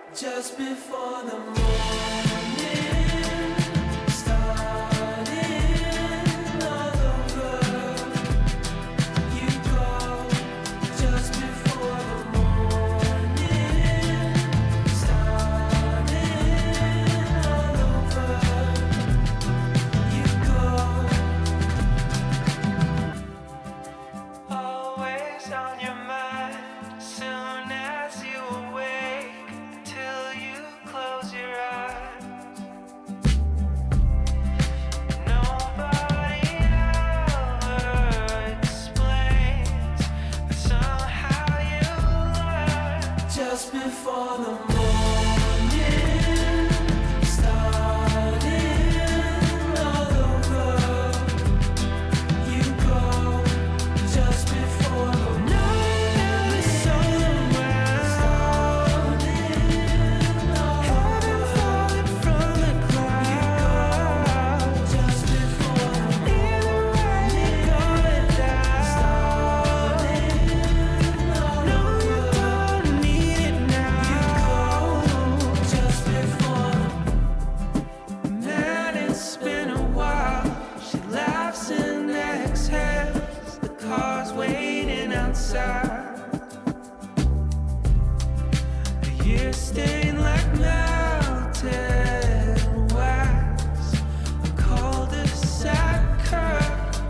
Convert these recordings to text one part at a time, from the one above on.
Just before the morning starting all over, you go. Just before the morning starting all over, you go. Always on your mind, soon as you awake, till you close your eyes. Nobody ever explains, but somehow you learn. Just before the morning starting all over, you go. Just before the morning starting all over, heaven falling from the clouds. Just before the morning starting all over, no, you don't need it now. Just before the man, it's been a while. She laughs and exhales. The car's waiting outside. The years stain like melted wax. A cul-de-sac curves.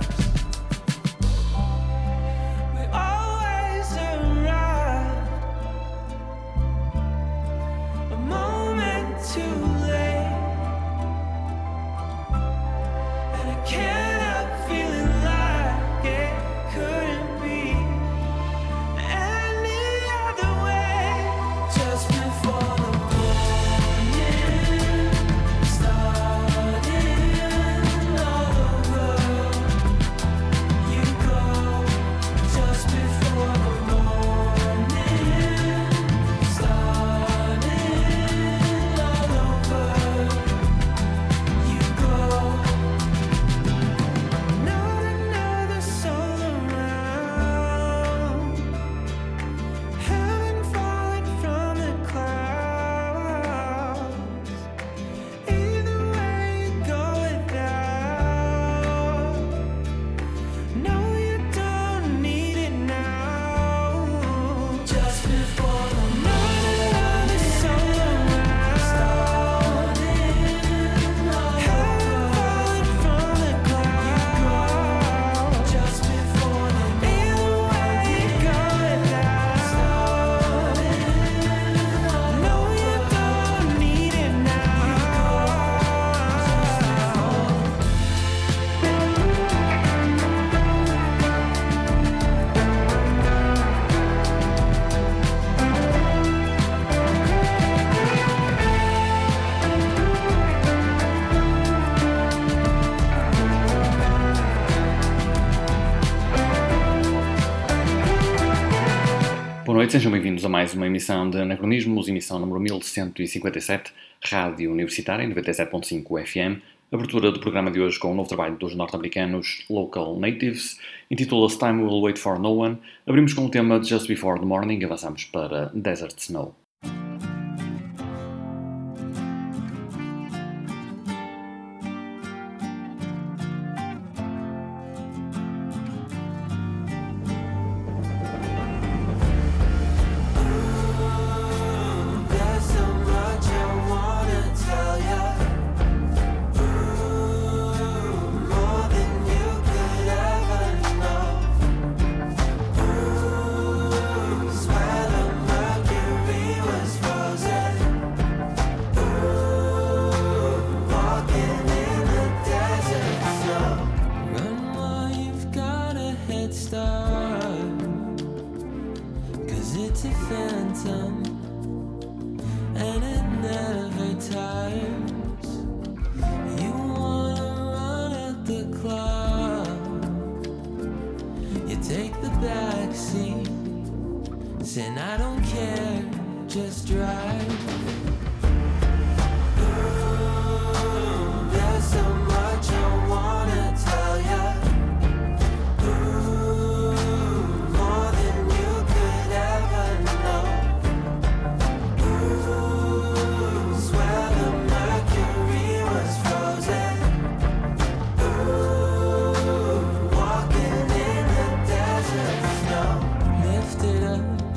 We always arrive a moment too late, and I can't help feeling like it couldn't be any other way. Just before the morning starting all over, you go. Just before the morning starting all over, you go. Not another soul around. Heaven falling from the clouds. Either way you go without. No, you don't need it now. Just before the morning, another soul around. Heaven falling from the clouds. Just before the either way you go without. No, you don't need it now. Boa noite, sejam bem-vindos a mais uma emissão de Anacronismos, emissão número 1157, Rádio Universitária, em 97.5 FM. Abertura do programa de hoje com o novo trabalho dos norte-americanos Local Natives, intitula-se Time Will Wait for No One. Abrimos com o tema Just Before the Morning e avançamos para Desert Snow. There's so much I wanna tell ya. More than you could ever know. Swear the mercury was frozen. Walking in the desert snow. Run while you've got a head start, 'cause it's a phantom and it never tires. You wanna run at the clock, you take the back seat, saying I don't care, just drive. There's so much I wanna tell ya. More than you could ever know.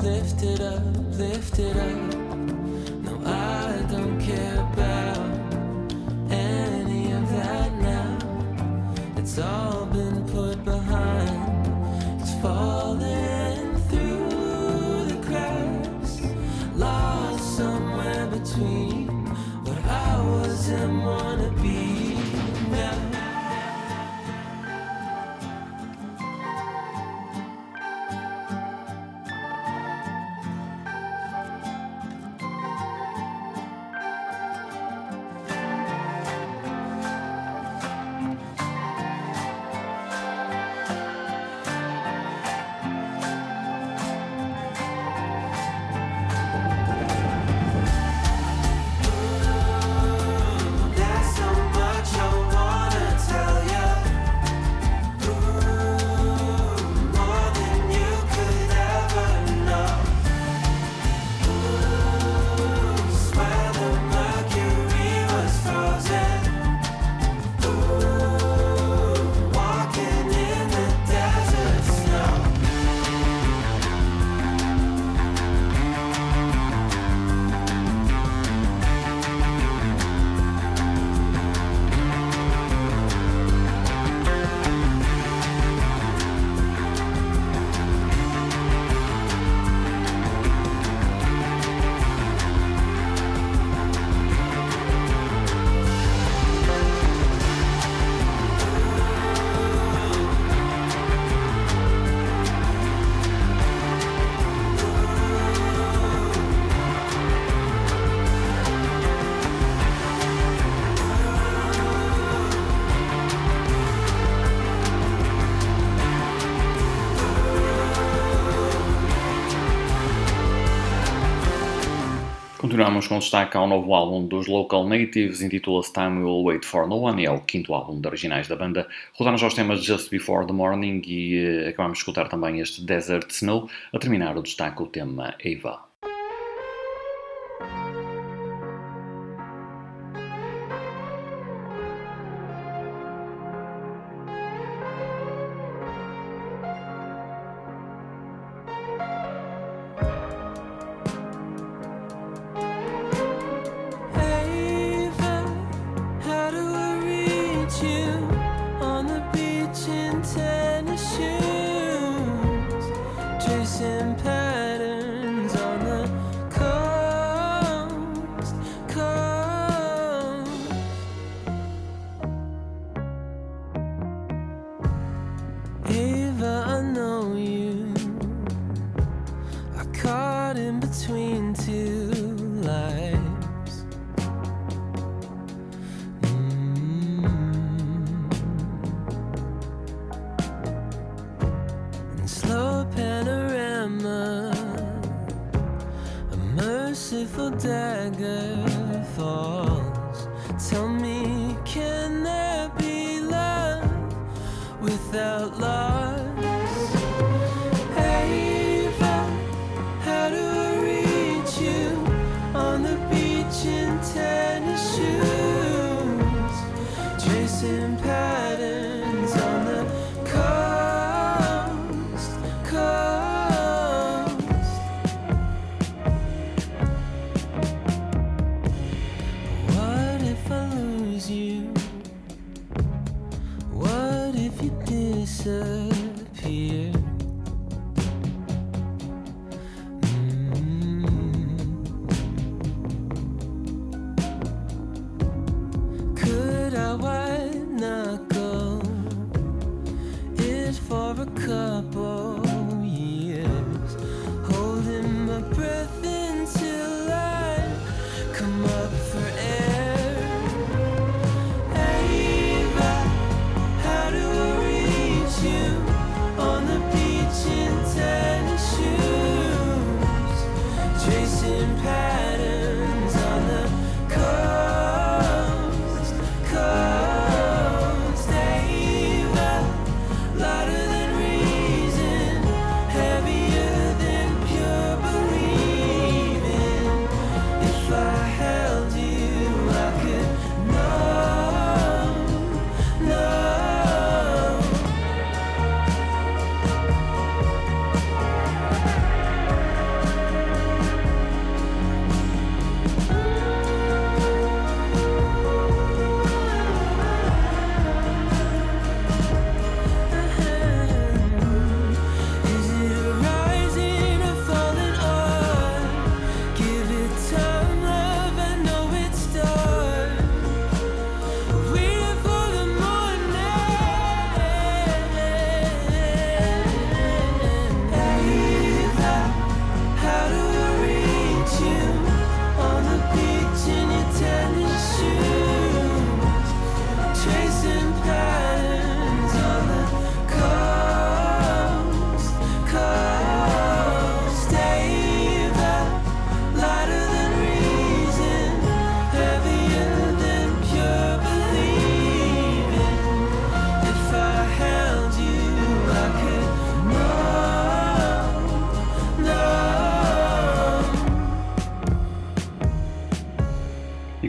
lift it up, lift it up. No, I don't care about any of that now. It's all been put behind. It's falling through the cracks, lost somewhere between what I was and wanna be now. There's so much I wanna tell you, more than you could ever know. Swear the mercury was frozen. Walking in the desert snow. Continuamos com destaque ao novo álbum dos Local Natives, intitula-se Time Will Wait For No One e é o quinto álbum de originais da banda. Rodaram já os temas Just Before the Morning e acabamos de escutar também este Desert Snow. A terminar o destaque o tema Ava. Ava, how do I reach you on the beach in tennis shoes, tracing patterns on the coast, coast. Ava, I know you are caught in between two lives. In slow panorama, a merciful dagger falls. Tell me, can there be love without loss? Ava, how do I reach you on the beach in tennis shoes, tracing patterns on the coast, coast. What if I lose you? What if you disappear?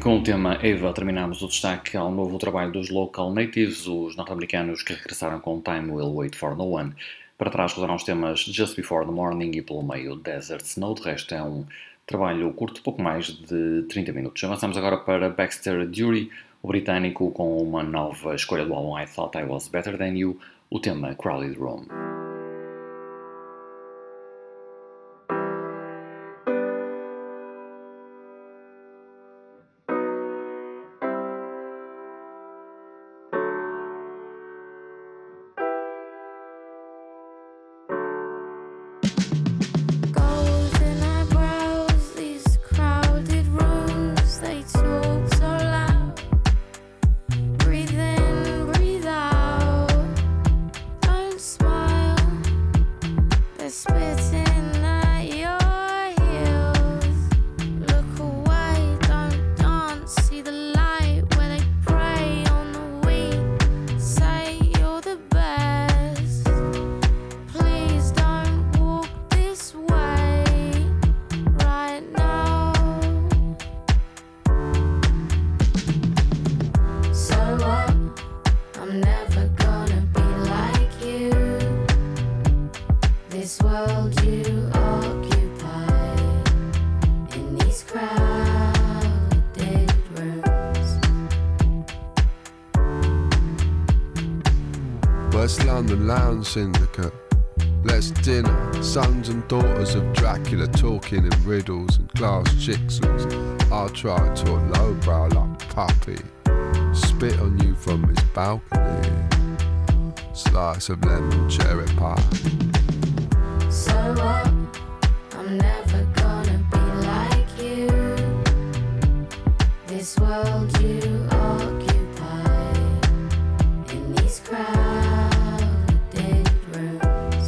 com o tema Eva terminamos o destaque ao novo trabalho dos Local Natives, os norte-americanos que regressaram com Time Will Wait for No One. Para trás rodaram os temas Just Before the Morning e pelo meio Desert Snow. De resto é um trabalho curto, pouco mais de 30 minutos. Avançamos agora para Baxter Dury, o britânico, com uma nova escolha do álbum I Thought I Was Better Than You, o tema Crowded Room. West London Lounge Syndicate. Let's dinner, sons and daughters of Dracula talking in riddles and glass jigsaws. I'll try to talk lowbrow like puppy, spit on you from his balcony. Slice of lemon cherry pie. So what? I'm never gonna be like you. This world you occupy in these crowded rooms.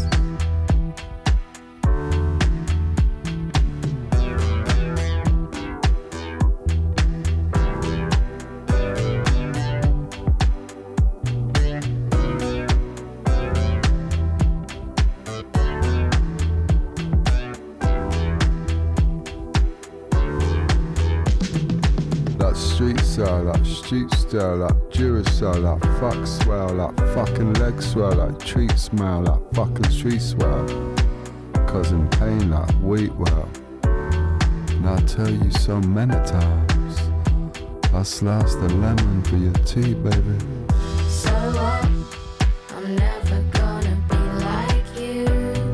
Street style, like street style, like Duracell, like fuck swell, like fucking leg swell, like treat smell, like fucking tree swell. Causing pain like wheat well. And I tell you so many times, I slice the lemon for your tea, baby. So what? I'm never gonna be like you.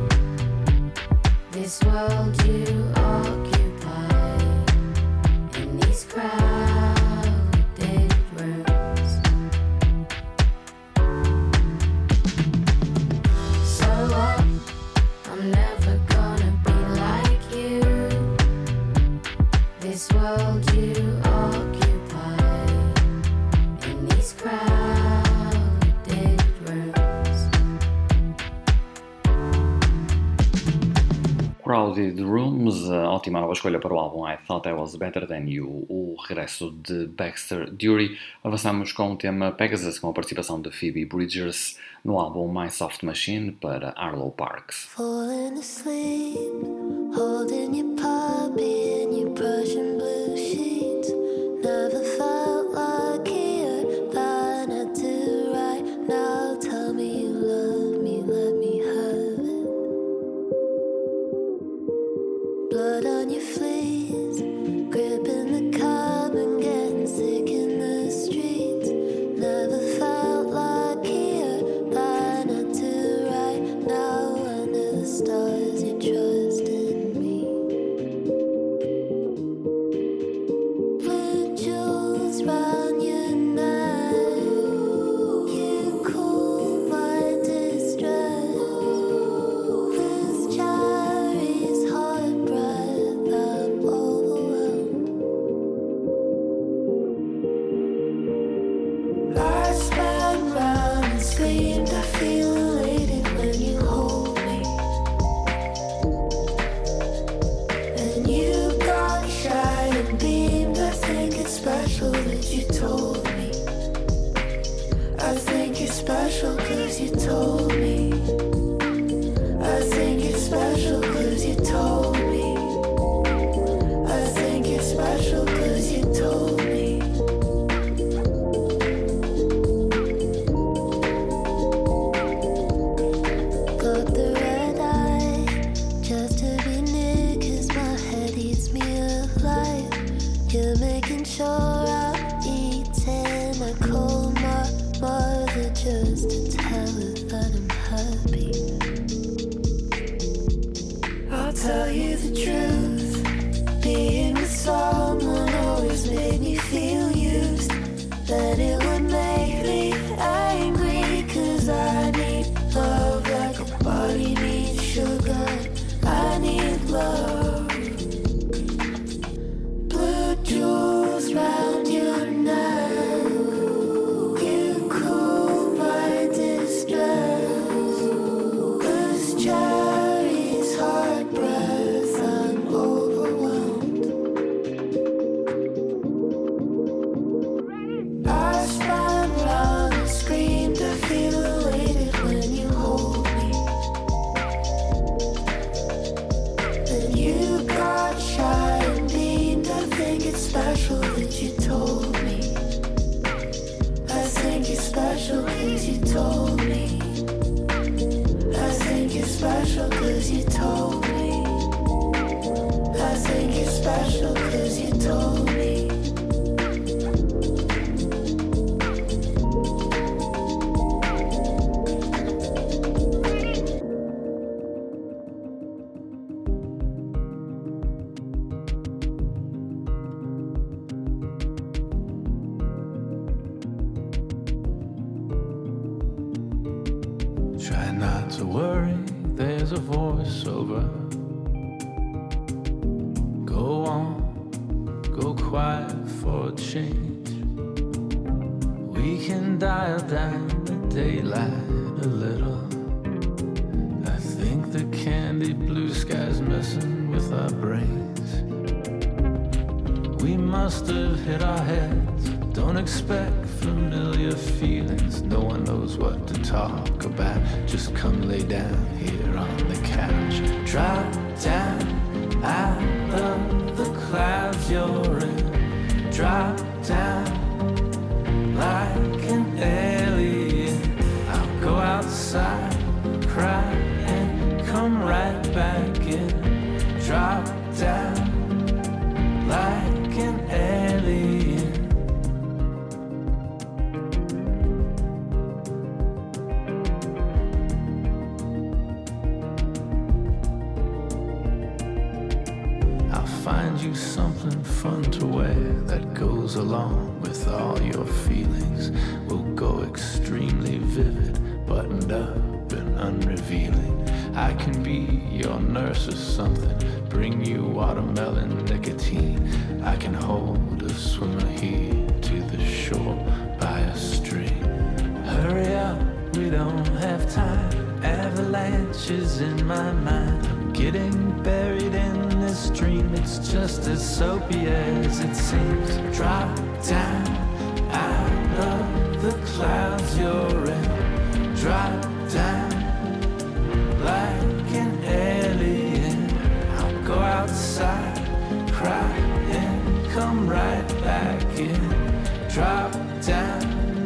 This world you occupy in these crowded rooms. So what? I'm never gonna be like you. This world you occupy in these crowded rooms. Crowded Rooms, ótima nova escolha para o álbum I Thought I Was Better Than You, o regresso de Baxter Dury. Avançamos com o tema Pegasus, com a participação de Phoebe Bridgers no álbum My Soft Machine para Arlo Parks. Falling asleep, holding your puppy in your Prussian blue sheets. Never felt luckier than I do right now. Tell me you love me, let me have it. Blood on your fleas, gripping the curb and getting sick in the streets. Never felt luckier than I do right now. Under the stars, you trust in me. Blue jewels round your neck, you cool my distress. With cherries, hot breath, I'm overwhelmed. I spun round and screamed, I feel elated when you hold me. And you got shy and beamed, I think it's special that you told me. I think you're special cause you told me. I think you're special cause you told me. I think you're special cause you told me. tell you the truth. Being with someone always made me feel used. Then it would make me angry, 'cause I need love like a body needs sugar. I need love. Blue jewels round your neck, you cool my distress. Loose cherries, hard breath, I'm overwhelmed. I spun round and screamed, I feel elated when you hold me. Then you got shy and beamed, I think it's special that you told me. I think you're special 'cause you told me. I think you're special 'cause you told me. I think you're special 'cause you told me. Try not to worry, there's a voiceover. Go on, go quiet for a change. We can dial down the daylight a little. I think the candy blue sky's messing with our brains. We must have hit our heads. Don't expect familiar feelings. No one knows what to talk about. Just come lay down here on the couch. Drop down out of the clouds you're in. Drop down like an alien. I'll go outside, cry, and come right back in. Drop down like an alien. Find you something fun to wear that goes along with all your feelings. We'll go extremely vivid, buttoned up and unrevealing. I can be your nurse or something, bring you watermelon nicotine. I can hold a swimmer here to the shore by a stream. Hurry up, we don't have time. Avalanches in my mind. I'm getting buried in this dream. It's just as soapy as it seems. Drop down out of the clouds you're in. Drop down like an alien. I'll go outside, cry, and come right back in. Drop down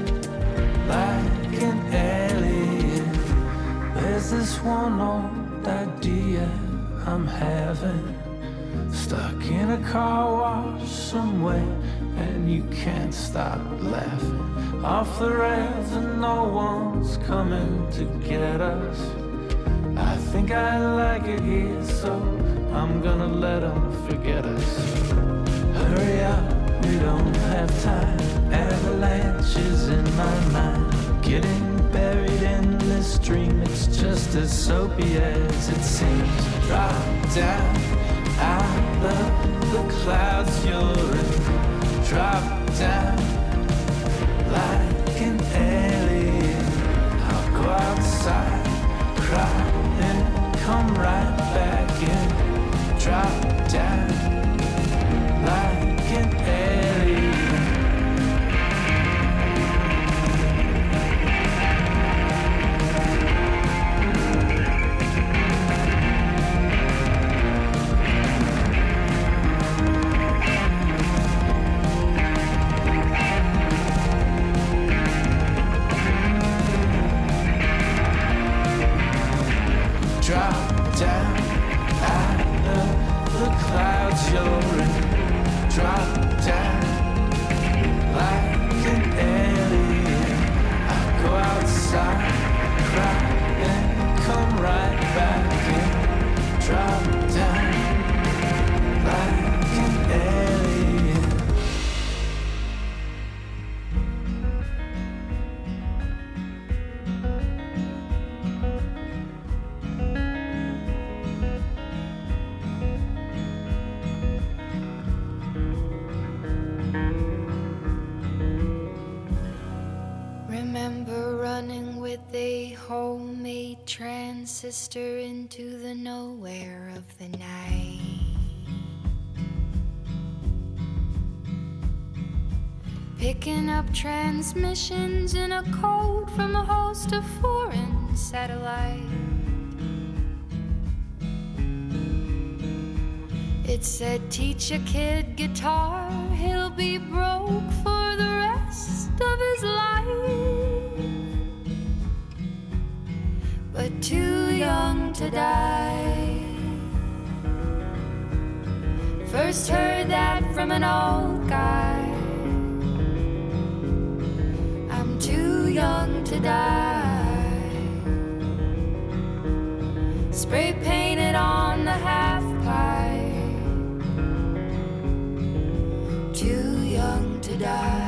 like an alien. There's this one old idea I'm having. Stuck in a car wash somewhere, and you can't stop laughing. Off the rails and no one's coming to get us. I think I like it here, so I'm gonna let them forget us. Hurry up, we don't have time. Avalanches in my mind. Getting buried in this dream. It's just as soapy as it seems. Drop down out of the clouds you're in. Drop down like an alien. I'll go outside, cry, and come right back in. Drop down like an alien. Drop down out of the sister into the nowhere of the night. Picking up transmissions in a code from a host of foreign satellites. It said, teach a kid guitar, he'll be broke for the rest of his life. But too young to die. First heard that from an old guy. I'm too young to die. Spray painted on the half pipe. Too young to die.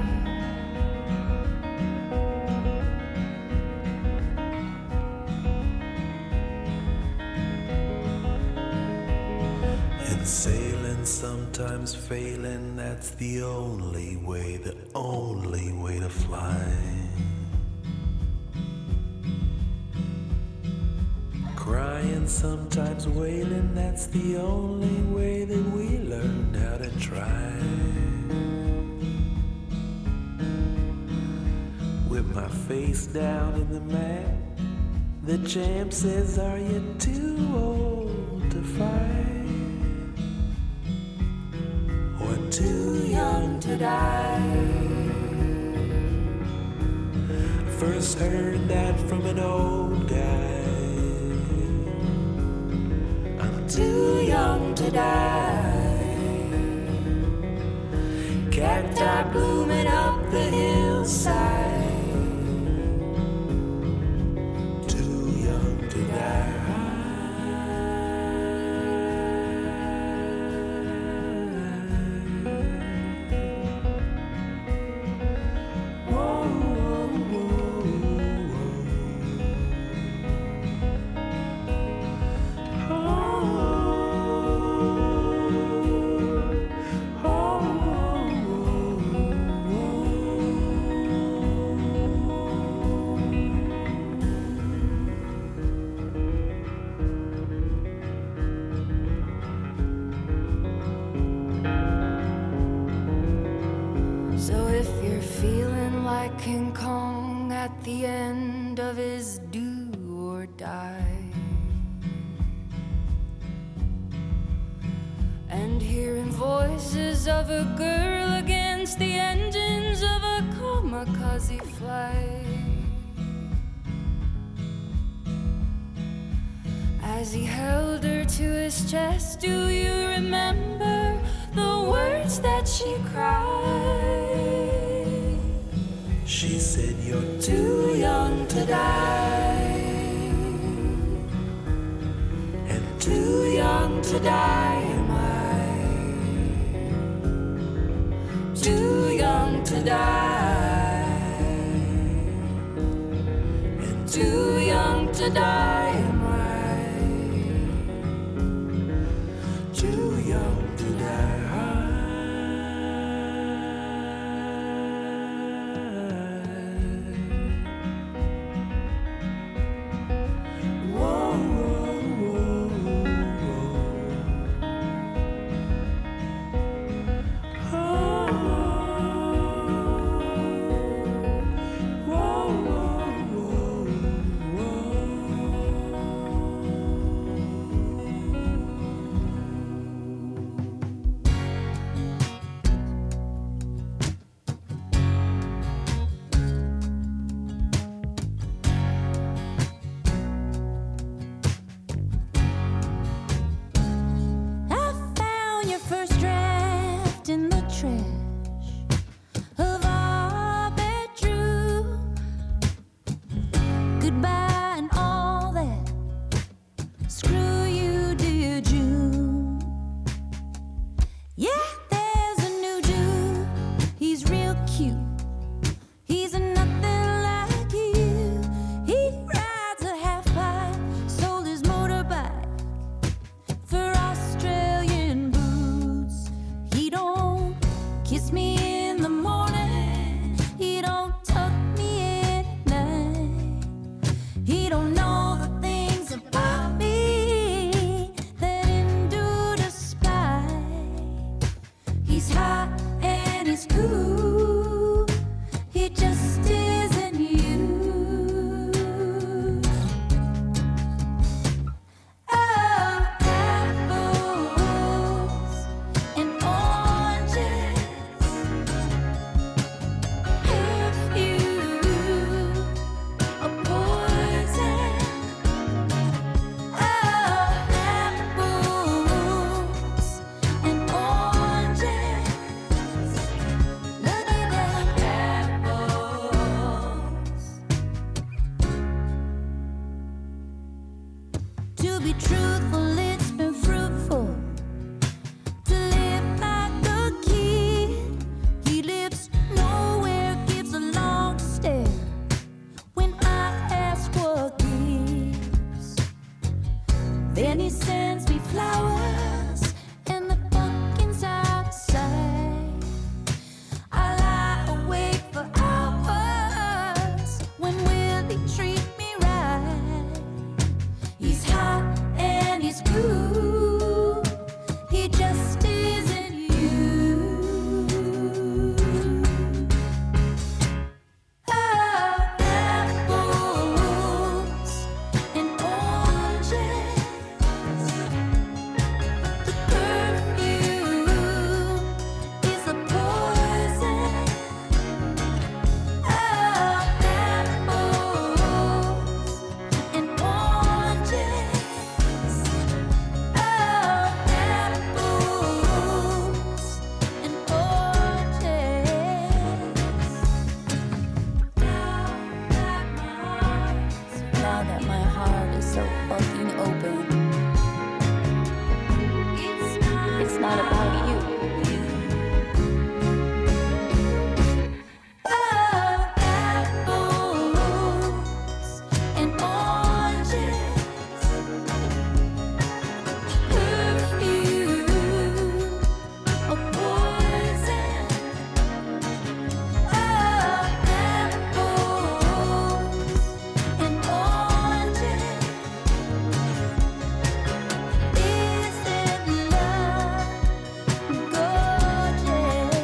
And sailing, sometimes failing, that's the only way to fly. Crying, sometimes wailing, that's the only way that we learned how to try. With my face down in the mat, the champ says, are you too old to fight? Or too young to die? First heard that from an old guy. I'm too young to die. Cacti blooming up the hillside. Too young to die. King Kong at the end of his do or die, and hearing voices of a girl against the engines of a kamikaze flight. As he held her to his chest, do you remember the words that she cried? She said, you're too young to die. and Too young to die am I. Too young to die. and Too young to die am I. too young to die. not about you. Apples and oranges, perfume or poison. Apples and oranges. Is it love gorgeous?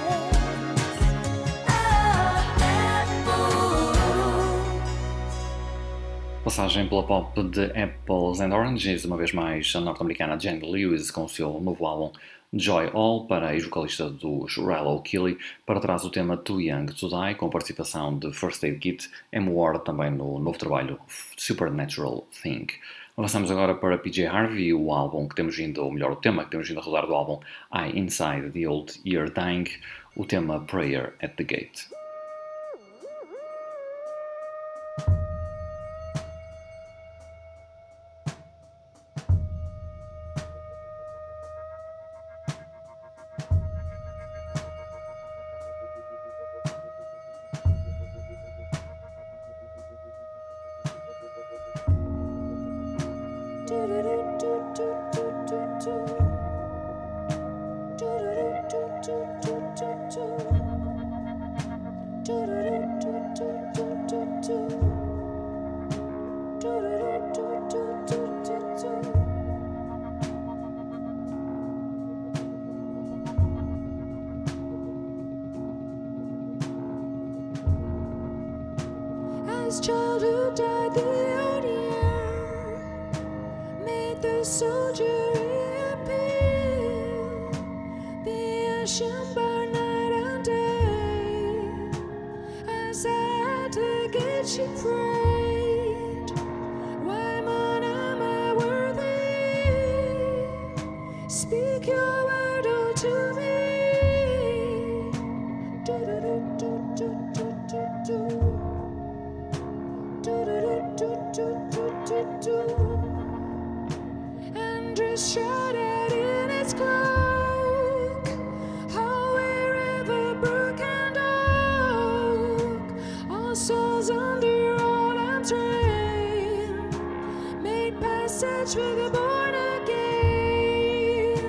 Passagem pela pop de Apples and Oranges, uma vez mais a norte-americana Jamie Lewis com o seu novo álbum Joy All, para a ex-vocalista dos Rilo Kiley, para trás o tema Too Young to Die, com participação de First Aid Kit, M. Ward também no novo trabalho Supernatural Thing. Avançamos agora para PJ Harvey, o álbum que temos vindo, ou melhor, o tema que temos vindo a rodar do álbum I Inside the Old Year Dying, o tema Prayer at the Gate. As childhood died, the old year made the soldier reappear. The ocean burned night and day. As at the gate she prayed, why man am I worthy? Speak your word oh, to me. And dress shrouded in its cloak, how wherever brook and oak, all souls under old and train, made passage for the born again.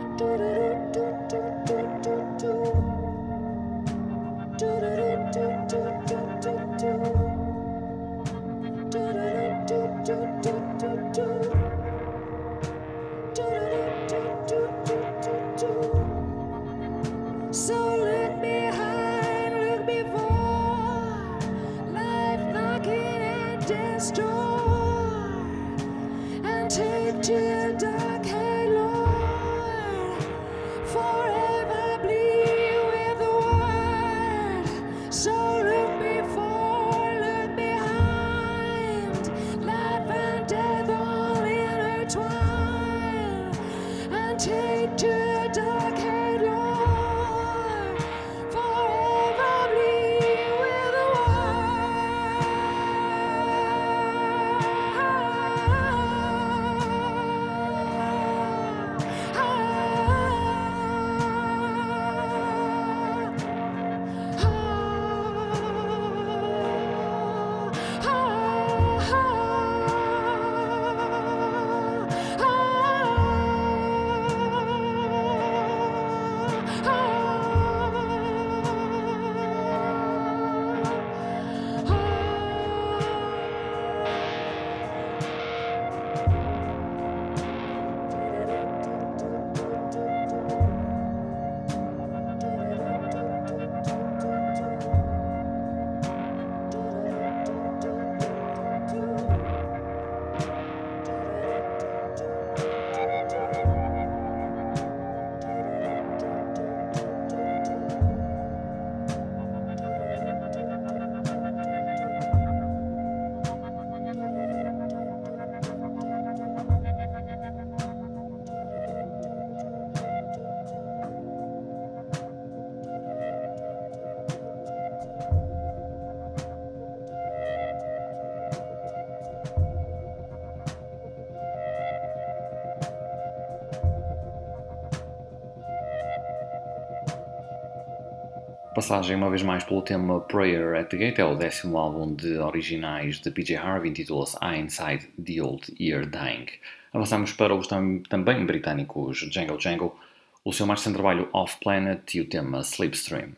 So look behind, look before, life knocking at death's door, and take to the dark head, Lord, forever bleed with the word. So look before, look behind, life and death all intertwined, and take to the dark head, Lord, forever bleed with the Passagem uma vez mais pelo tema Prayer at the Gate, é o 10º álbum de originais de PJ Harvey, intitula-se I Inside the Old Year Dying. Avançamos para os também britânicos Django Django, o seu mais recente trabalho Off Planet e o tema Slipstream.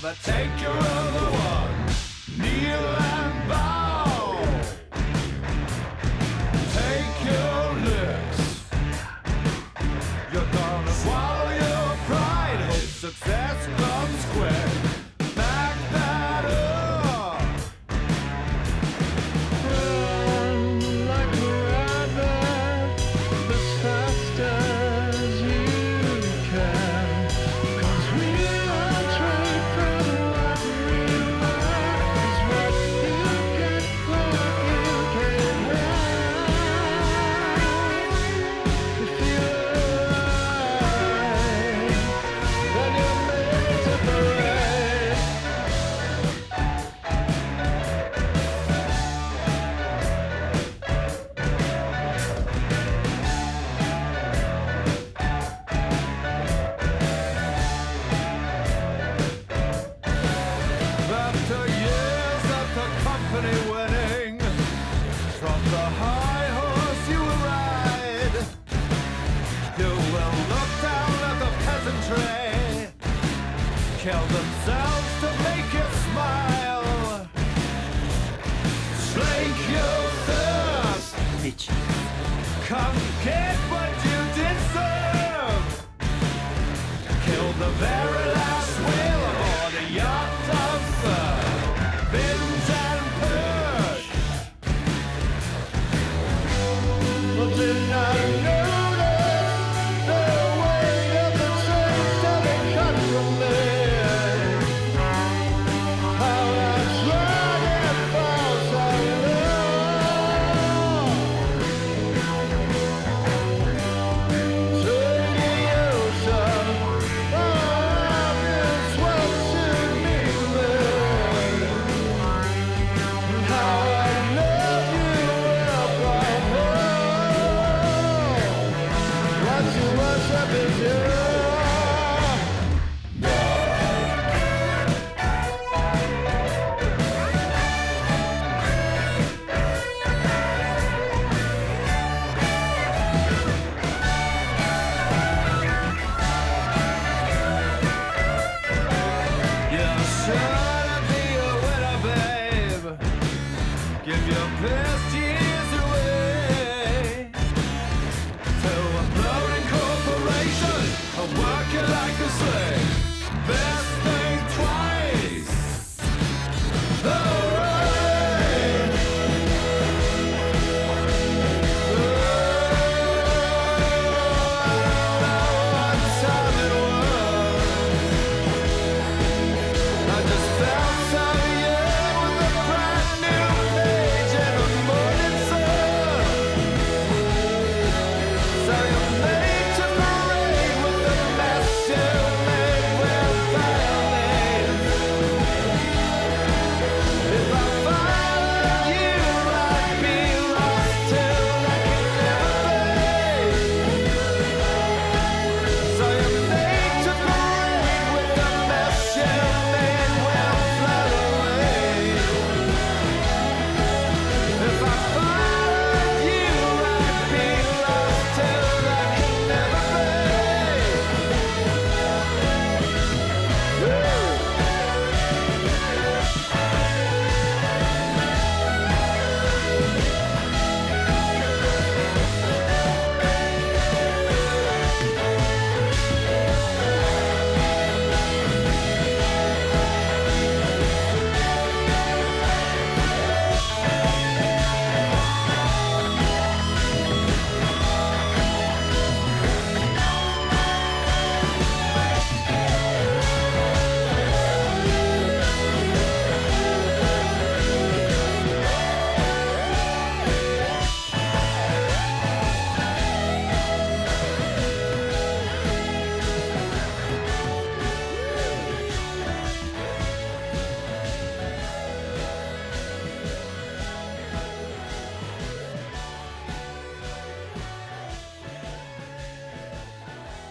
I take your other one, kneel and bow. Take your licks. You're gonna swallow your pride. Hope success comes quick. Back that up. Run like a rabbit as fast as you can. 'Cause we are trained from what we learn is what you get when you can run. You feel right, then you're made to parade. After years of the company winning, from the high horse you will ride. You will look down at the peasantry, kill themselves to make you smile. Slake your thirst, come get what you deserve. Kill the very last whale aboard a yacht of fur. Binge and push. But did not notice the weight of the taste of a cut from me. How I tried and fall so low. To the ocean, oh,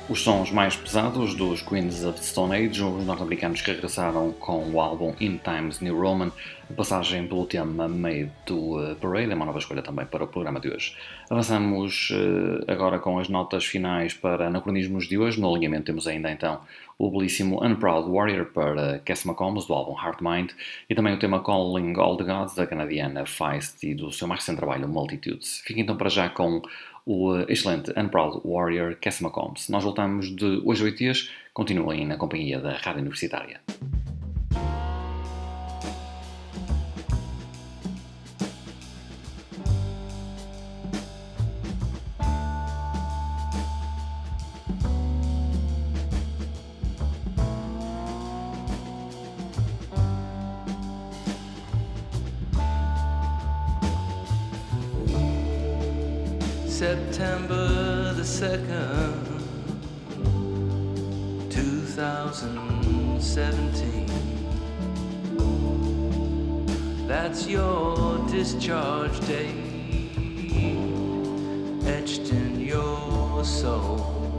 Os sons mais pesados dos Queens of the Stone Age, os norte-americanos que regressaram com o álbum In Times New Roman, a passagem pelo tema Made to Parade, é uma nova escolha também para o programa de hoje. Avançamos agora com as notas finais para anacronismos de hoje. No alinhamento temos ainda então o belíssimo Unproud Warrior para Cass McCombs, do álbum Heart Mind, e também o tema Calling All the Gods, da canadiana Feist e do seu mais recente trabalho Multitudes. Fica então para já com o excelente Unproud Warrior Cass McCombs. Nós voltamos de hoje a 8 dias. Continuem na companhia da Rádio Universitária. September the 2nd, 2017. That's your discharge date, etched in your soul.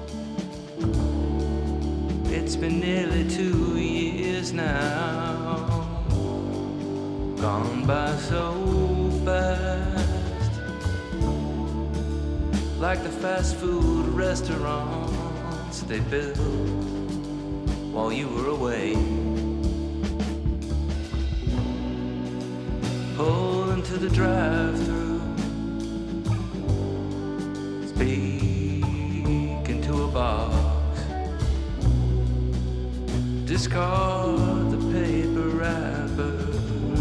It's been nearly 2 years now, gone by so fast. Like the fast food restaurants they built while you were away. Pull into the drive-thru, speak into a box, discard the paper wrappers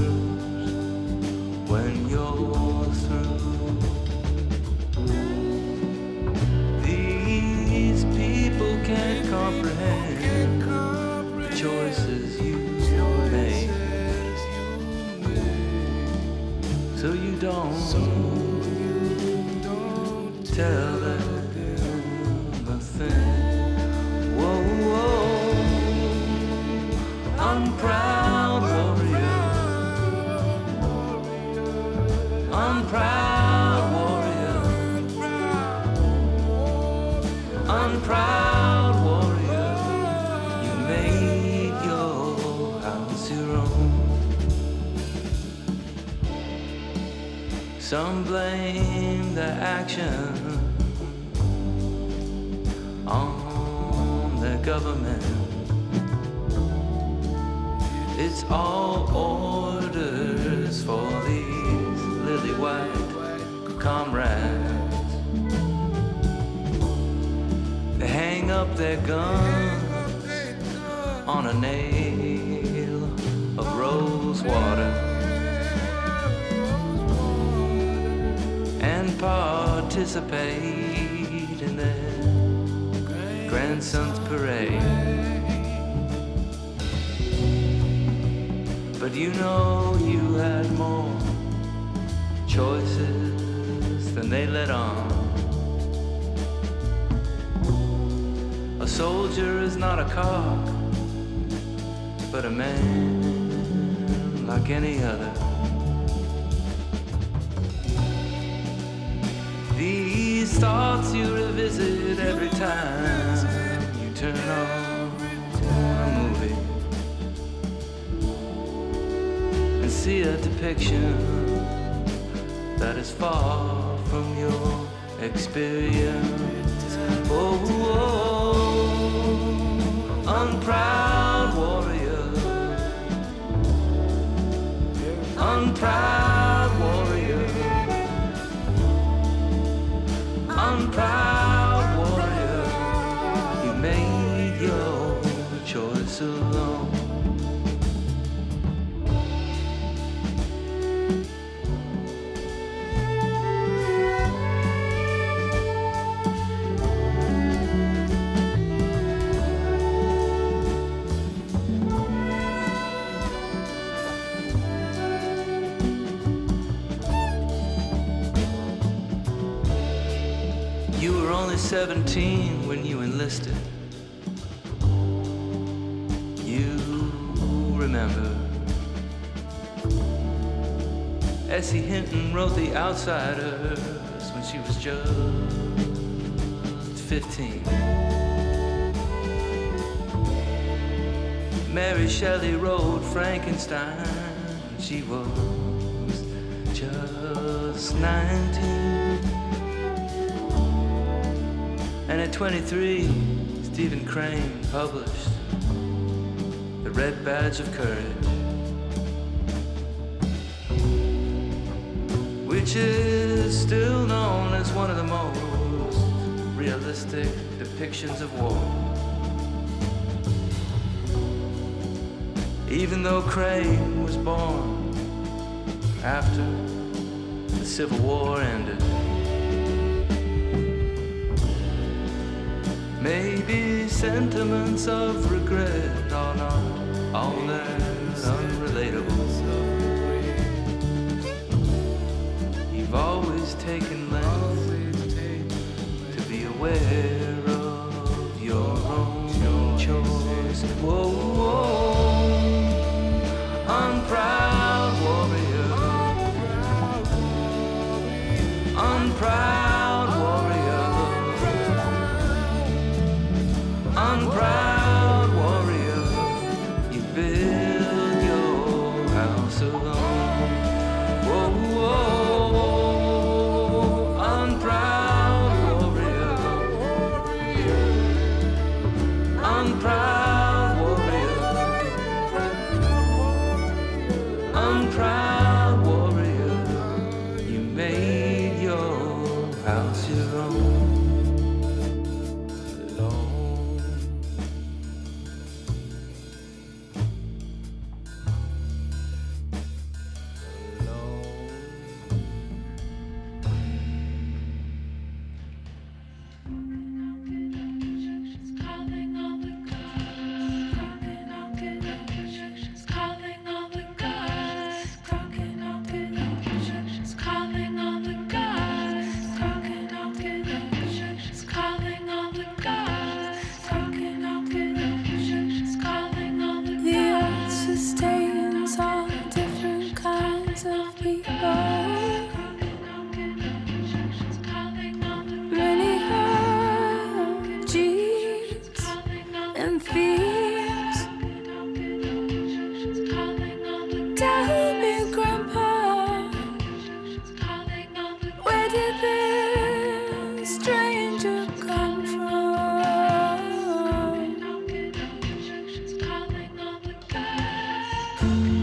when you're through. Can't comprehend the choices you make, so you don't tell them a thing. Whoa, whoa, unproud warrior, unproud warrior, unproud. Some blame the action on the government. It's all orders for these lily-white comrades. They hang up their guns on a nail of rose water and participate in their grandson's parade. But you know you had more choices than they let on. A soldier is not a cock, but a man like any other. These thoughts you revisit every time you turn on a movie and see a depiction that is far from your experience. Oh, oh, unproud warrior, unproud warrior, unproud warrior, you made your choice alone. You were only 17 when you enlisted. You remember Essie Hinton wrote The Outsiders when she was just 15. Mary Shelley wrote Frankenstein. She was just 19. And at 23, Stephen Crane published The Red Badge of Courage, which is still known as one of the most realistic depictions of war. Even though Crane was born after the Civil War ended, maybe sentiments of regret are not all that unrelatable. You've always taken length to be aware of your own choice. Whoa, whoa, unproud warrior, unproud warrior, unproud warrior. You build your house alone. Whoa, whoa, unproud warrior, unproud warrior, unproud warrior. You made your house your own. Alone. Calling all the gods, rocking all good oceans. Calling all the gods, rocking all good oceans. Calling all the gods, rocking all good oceans. Calling all the gods, rocking all good oceans. Calling all the gods. The earth sustains all different kinds of people. Many orgies and thieves. Tell me, Grandpa, where did this stranger come from? Calling all the gods,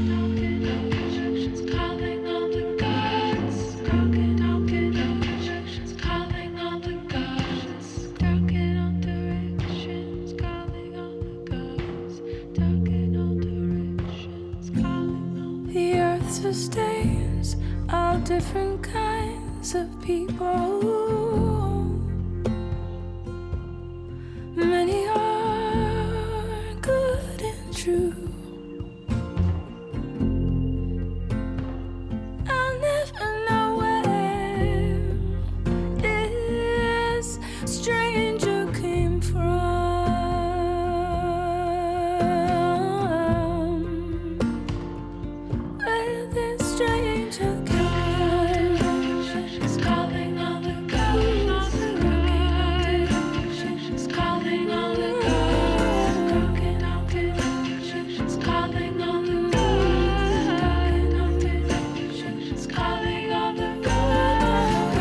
calling all the gods, rocking all good oceans, calling all the gods, rocking all directions, calling all the gods, rocking all directions, calling all. The earth sustains all different kinds of people. Many are good and true. I'll never know where this stranger came from. Where this stranger came from. Calling all the gods, calling all the gods, rocking all good oceans, calling all the gods, rocking all good oceans, calling all the gods,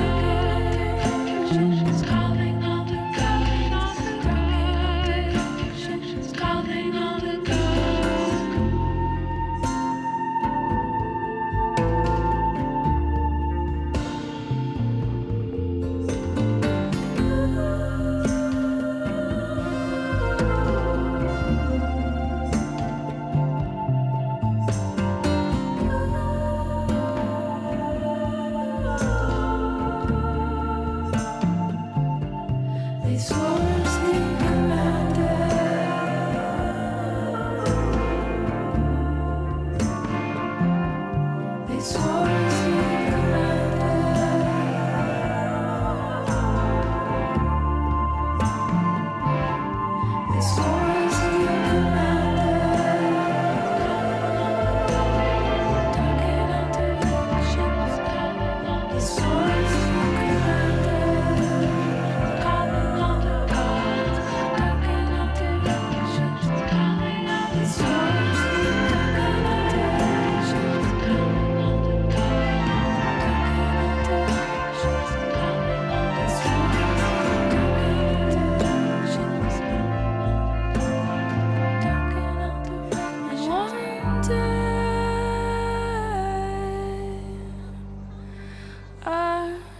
calling all the gods, rocking all good oceans, calling all the gods. I